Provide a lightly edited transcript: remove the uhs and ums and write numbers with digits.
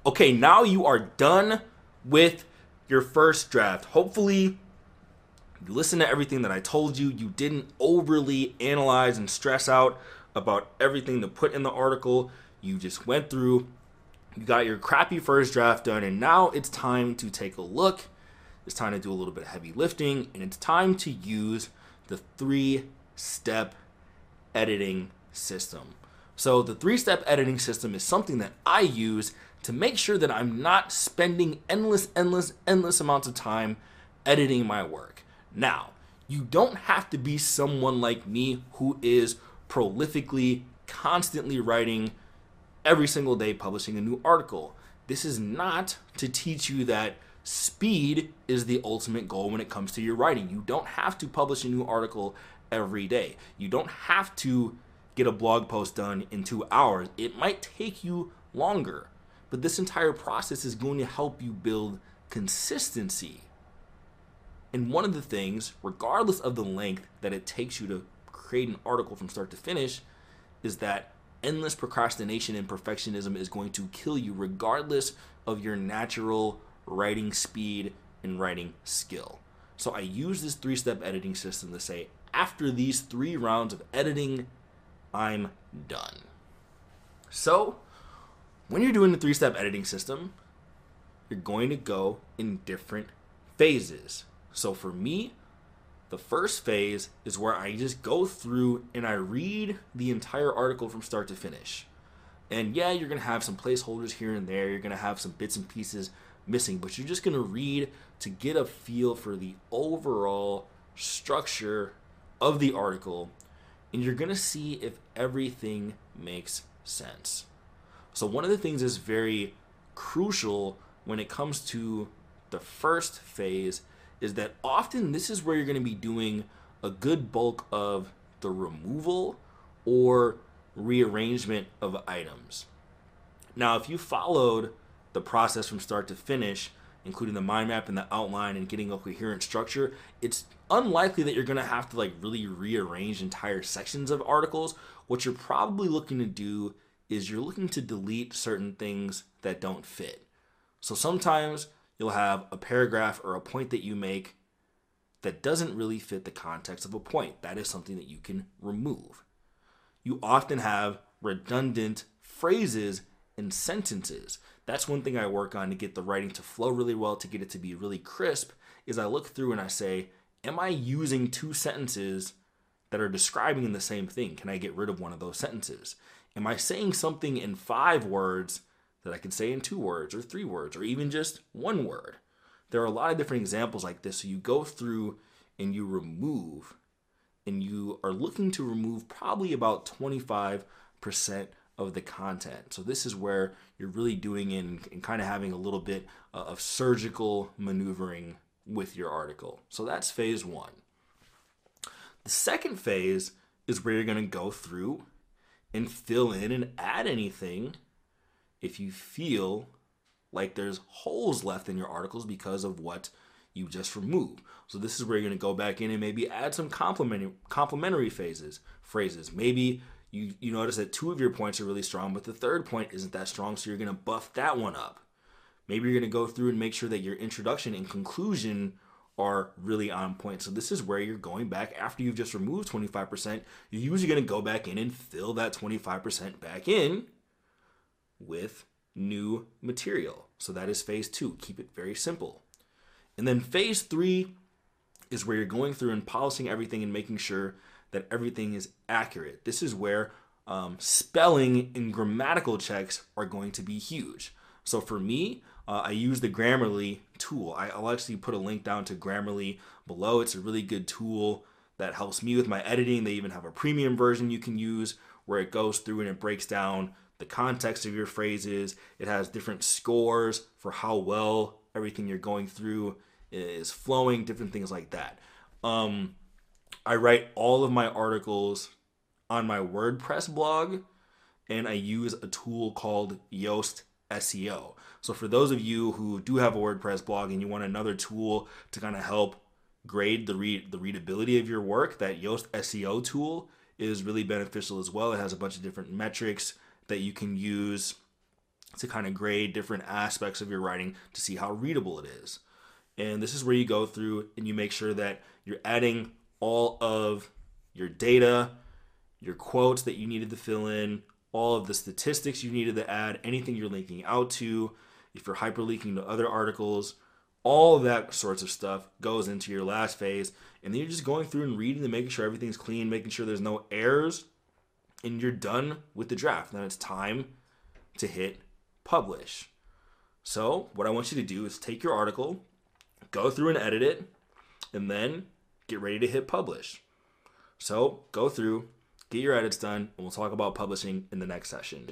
Okay, now you are done with your first draft. Hopefully, you listened to everything that I told you. You didn't overly analyze and stress out about everything to put in the article. You just went through, you got your crappy first draft done, and now it's time to take a look. It's time to do a little bit of heavy lifting, and it's time to use the 3-step editing system. So, the 3-step editing system is something that I use to make sure that I'm not spending endless amounts of time editing my work. Now, you don't have to be someone like me who is prolifically, constantly writing every single day, publishing a new article. This is not to teach you that speed is the ultimate goal when it comes to your writing. You don't have to publish a new article every day. You don't have to get a blog post done in 2 hours. It might take you longer, but this entire process is going to help you build consistency. And one of the things, regardless of the length that it takes you to create an article from start to finish, is that endless procrastination and perfectionism is going to kill you regardless of your natural writing speed and writing skill. So I use this 3-step editing system to say, after these 3 rounds of editing, I'm done. So when you're doing the 3-step editing system, you're going to go in different phases. So for me, the first phase is where I just go through and I read the entire article from start to finish. And yeah, you're going to have some placeholders here and there. You're going to have some bits and pieces missing, but you're just going to read to get a feel for the overall structure of the article. And you're going to see if everything makes sense. So one of the things that's very crucial when it comes to the first phase is that often this is where you're going to be doing a good bulk of the removal or rearrangement of items. Now, if you followed the process from start to finish, including the mind map and the outline and getting a coherent structure, it's unlikely that you're going to have to really rearrange entire sections of articles. What you're probably looking to do is you're looking to delete certain things that don't fit. So sometimes you'll have a paragraph or a point that you make that doesn't really fit the context of a point. That is something that you can remove. You often have redundant phrases and sentences. That's one thing I work on to get the writing to flow really well, to get it to be really crisp, is I look through and I say, am I using 2 sentences that are describing the same thing? Can I get rid of one of those sentences? Am I saying something in 5 words that I could say in 2 words or 3 words or even just 1 word? There are a lot of different examples like this. So you go through and you remove, and you are looking to remove probably about 25% of the content. So this is where you're really doing and kind of having a little bit of surgical maneuvering with your article. So that's phase 1. The second phase is where you're going to go through and fill in and add anything if you feel like there's holes left in your articles because of what you just removed. So this is where you're going to go back in and maybe add some complementary phrases. Maybe you notice that 2 of your points are really strong, but the 3rd point isn't that strong, so you're going to buff that one up. Maybe you're going to go through and make sure that your introduction and conclusion are really on point. So this is where you're going back after you've just removed 25%. You're usually going to go back in and fill that 25% back in with new material. So that is phase 2. Keep it very simple. And then phase 3 is where you're going through and polishing everything and making sure that everything is accurate. This is where spelling and grammatical checks are going to be huge. So for me, I use the Grammarly tool. I'll actually put a link down to Grammarly below. It's a really good tool that helps me with my editing. They even have a premium version you can use where it goes through and it breaks down the context of your phrases. It has different scores for how well everything you're going through is flowing, different things like that. I write all of my articles on my WordPress blog, and I use a tool called Yoast SEO. So for those of you who do have a WordPress blog and you want another tool to kind of help grade the readability of your work, that Yoast SEO tool is really beneficial as well. It has a bunch of different metrics that you can use to kind of grade different aspects of your writing to see how readable it is. And this is where you go through and you make sure that you're adding all of your data, your quotes that you needed to fill in, all of the statistics you needed to add, anything you're linking out to, if you're hyperlinking to other articles, all of that sorts of stuff goes into your last phase. And then you're just going through and reading and making sure everything's clean, making sure there's no errors, and you're done with the draft. Then it's time to hit publish. So what I want you to do is take your article, go through and edit it, and then get ready to hit publish. So go through, get your edits done, and we'll talk about publishing in the next session.